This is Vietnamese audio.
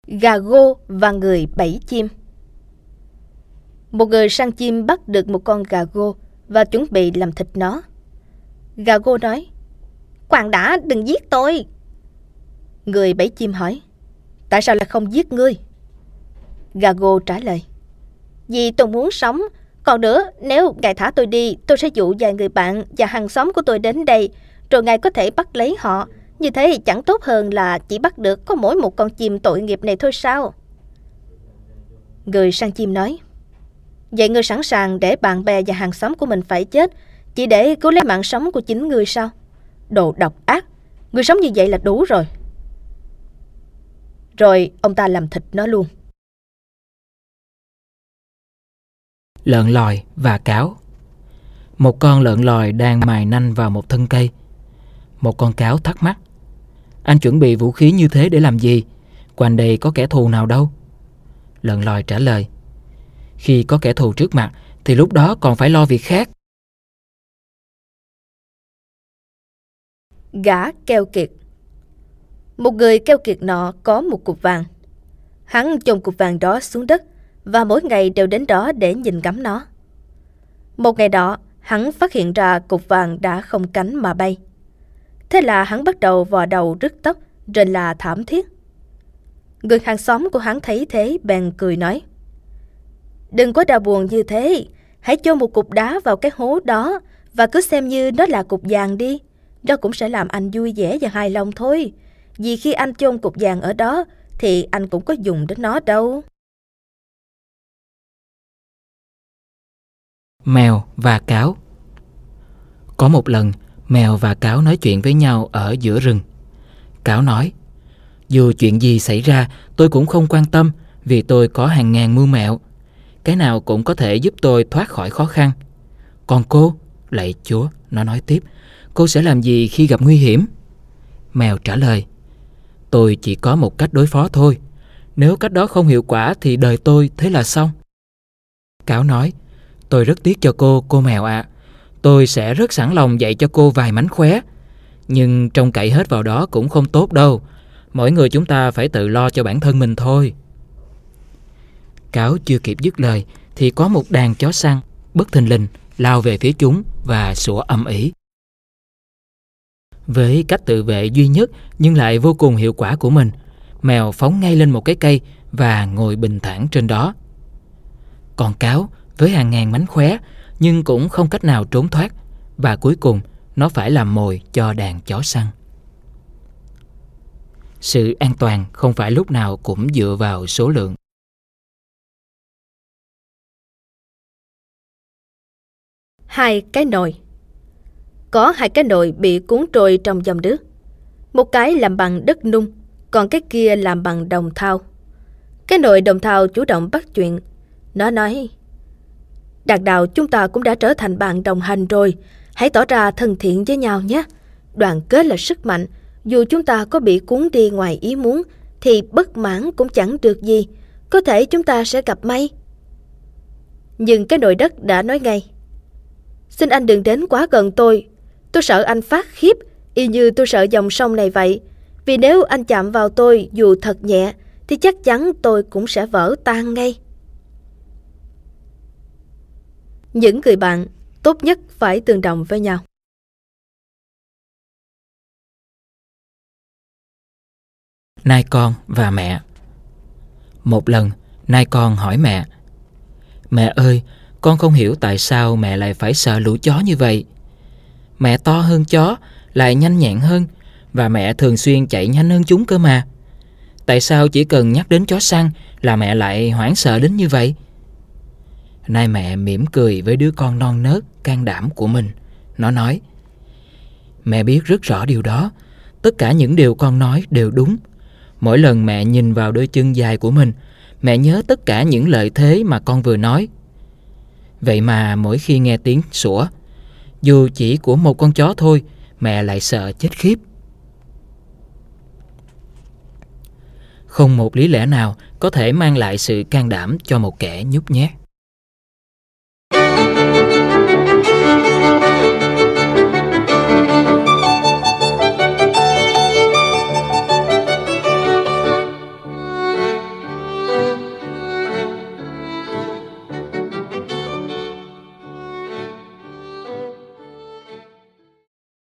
Gà gô và người bẫy chim. Một người săn chim bắt được một con gà gô và chuẩn bị làm thịt nó. Gà gô nói: "Khoan đã, đừng giết tôi." Người bẫy chim hỏi: "Tại sao lại không giết ngươi?" Gà gô trả lời: "Vì tôi muốn sống. Còn nữa, nếu ngài thả tôi đi, tôi sẽ dụ vài người bạn và hàng xóm của tôi đến đây, rồi ngài có thể bắt lấy họ. Như thế chẳng tốt hơn là chỉ bắt được có mỗi một con chim tội nghiệp này thôi sao?" Người săn chim nói: "Vậy ngươi sẵn sàng để bạn bè và hàng xóm của mình phải chết, chỉ để cứu lấy mạng sống của chính ngươi sao? Đồ độc ác, ngươi sống như vậy là đủ rồi." Rồi ông ta làm thịt nó luôn. Lợn lòi và cáo. Một con lợn lòi đang mài nanh vào một thân cây. Một con cáo thắc mắc: "Anh chuẩn bị vũ khí như thế để làm gì? Quanh đây có kẻ thù nào đâu?" Lợn lòi trả lời: "Khi có kẻ thù trước mặt thì lúc đó còn phải lo việc khác." Gã keo kiệt. Một người keo kiệt nọ có một cục vàng. Hắn chôn cục vàng đó xuống đất và mỗi ngày đều đến đó để nhìn ngắm nó. Một ngày đó, hắn phát hiện ra cục vàng đã không cánh mà bay. Thế là hắn bắt đầu vò đầu rứt tóc, rồi là thảm thiết. Người hàng xóm của hắn thấy thế bèn cười nói: "Đừng có đau buồn như thế, hãy chôn một cục đá vào cái hố đó và cứ xem như nó là cục vàng đi. Đó cũng sẽ làm anh vui vẻ và hài lòng thôi. Vì khi anh chôn cục vàng ở đó thì anh cũng có dùng đến nó đâu." Mèo và cáo. Có một lần, mèo và cáo nói chuyện với nhau ở giữa rừng. Cáo nói: "Dù chuyện gì xảy ra, tôi cũng không quan tâm, vì tôi có hàng ngàn mưu mẹo. Cái nào cũng có thể giúp tôi thoát khỏi khó khăn. Còn cô, lạy Chúa," nó nói tiếp, "cô sẽ làm gì khi gặp nguy hiểm?" Mèo trả lời: "Tôi chỉ có một cách đối phó thôi. Nếu cách đó không hiệu quả thì đời tôi thế là xong." Cáo nói: "Tôi rất tiếc cho cô mèo ạ. Tôi sẽ rất sẵn lòng dạy cho cô vài mánh khóe. Nhưng trông cậy hết vào đó cũng không tốt đâu. Mỗi người chúng ta phải tự lo cho bản thân mình thôi." Cáo chưa kịp dứt lời thì có một đàn chó săn bất thình lình lao về phía chúng và sủa ầm ĩ. Với cách tự vệ duy nhất nhưng lại vô cùng hiệu quả của mình, mèo phóng ngay lên một cái cây và ngồi bình thản trên đó. Còn cáo với hàng ngàn mánh khóe nhưng cũng không cách nào trốn thoát, và cuối cùng nó phải làm mồi cho đàn chó săn. Sự an toàn không phải lúc nào cũng dựa vào số lượng. Hai cái nồi. Có hai cái nồi bị cuốn trôi trong dòng nước. Một cái làm bằng đất nung, còn cái kia làm bằng đồng thau. Cái nồi đồng thau chủ động bắt chuyện. Nó nói: "Đàn đạo chúng ta cũng đã trở thành bạn đồng hành rồi. Hãy tỏ ra thân thiện với nhau nhé. Đoàn kết là sức mạnh. Dù chúng ta có bị cuốn đi ngoài ý muốn thì bất mãn cũng chẳng được gì. Có thể chúng ta sẽ gặp may." Nhưng cái nồi đất đã nói ngay: "Xin anh đừng đến quá gần tôi. Tôi sợ anh phát khiếp, y như tôi sợ dòng sông này vậy. Vì nếu anh chạm vào tôi dù thật nhẹ thì chắc chắn tôi cũng sẽ vỡ tan ngay." Những người bạn tốt nhất phải tương đồng với nhau. Nai con và mẹ. Một lần, nai con hỏi mẹ: "Mẹ ơi, con không hiểu tại sao mẹ lại phải sợ lũ chó như vậy. Mẹ to hơn chó, lại nhanh nhẹn hơn, và mẹ thường xuyên chạy nhanh hơn chúng cơ mà. Tại sao chỉ cần nhắc đến chó săn là mẹ lại hoảng sợ đến như vậy?" Nai mẹ mỉm cười với đứa con non nớt, can đảm của mình. Nó nói: "Mẹ biết rất rõ điều đó. Tất cả những điều con nói đều đúng. Mỗi lần mẹ nhìn vào đôi chân dài của mình, mẹ nhớ tất cả những lợi thế mà con vừa nói. Vậy mà mỗi khi nghe tiếng sủa, dù chỉ của một con chó thôi, mẹ lại sợ chết khiếp." Không một lý lẽ nào có thể mang lại sự can đảm cho một kẻ nhút nhát.